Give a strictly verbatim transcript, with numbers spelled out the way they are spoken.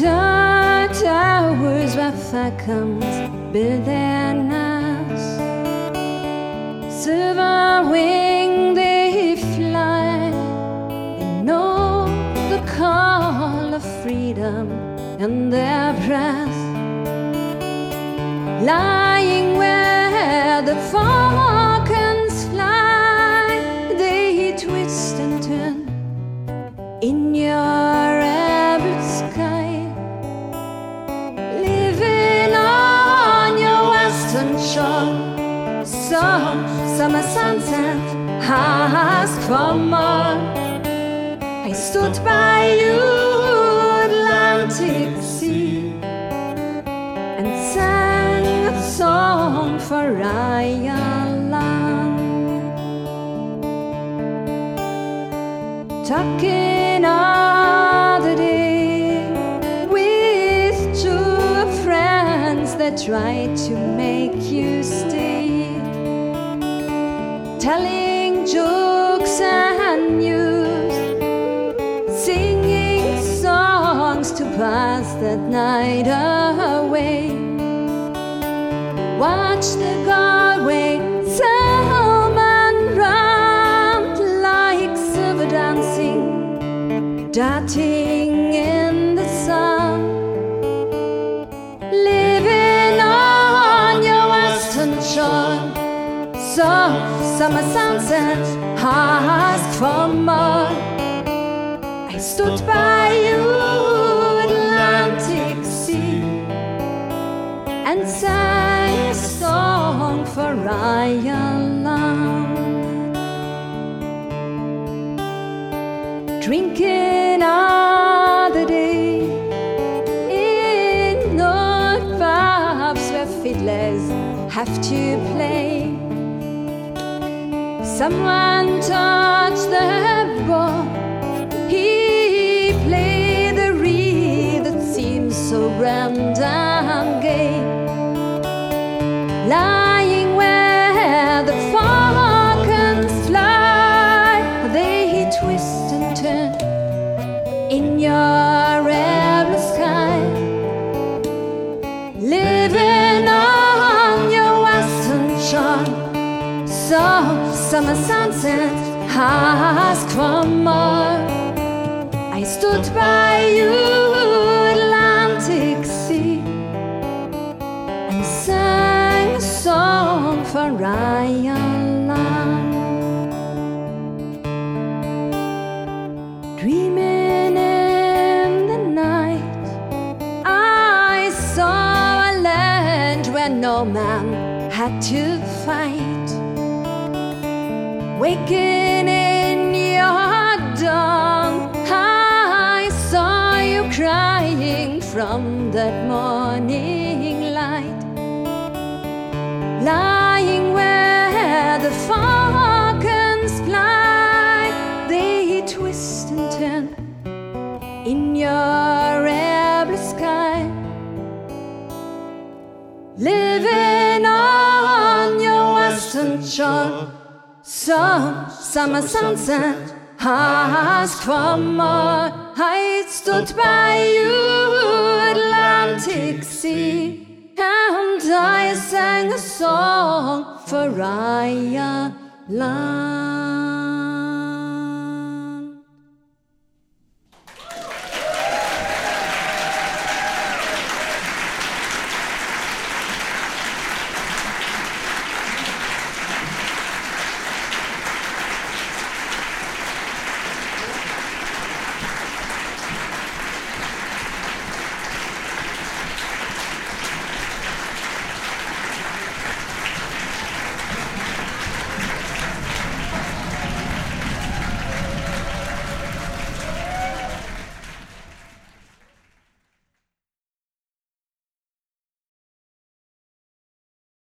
Dark towers where falcons build their nests, silver wing they fly. They know the call of freedom in their breath. Lying where the falcons fly, they twist and turn in your rebel sky. Living on your western shore, so summer sunset ask for more. I stood by you, Atlantic Sea, and sang a song for Ireland. Talking all the day with two friends that tried to make you stay, telling jokes and news, singing songs to pass that night away. Watch the Galway salmon run like silver dancing, darting in the sun. Living on your western shore, so summer sunset ask for more. I stood by you, Atlantic Sea, and sang a song for Ireland. Drinking all the day in old pubs where fiddlers have to play. Someone touched the bow, he played the reed that seems so grand and gay. Lying where the falcons fly, they twist and turn in your rebel sky. Living on your western shore, so summer sunset ask for more. I stood by you, Atlantic Sea, and sang a song for Ireland. Dreaming in the night, I saw a land where no man had to fight. Waking in your dawn, I saw you crying from that morning light. Lying where the falcons fly, they twist and turn in your rebel sky. Living on your western shore, so summer sunset ask for more. I stood by you, Atlantic Sea, and I sang a song for Ireland.